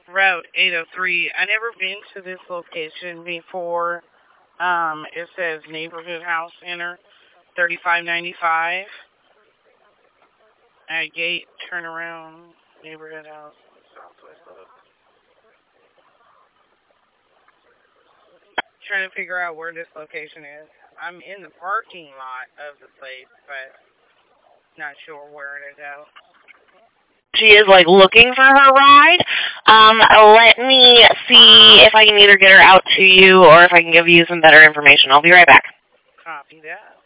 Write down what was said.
Route 803. I never been to this location before. It says Neighborhood House Center, 3595. At gate, turn around, Neighborhood House, Southwest Loop. Trying to figure out where this location is. I'm in the parking lot of the place, but not sure where it is out. She is like looking for her ride. Let me see if I can either get her out to you or if I can give you some better information. I'll be right back. Copy that.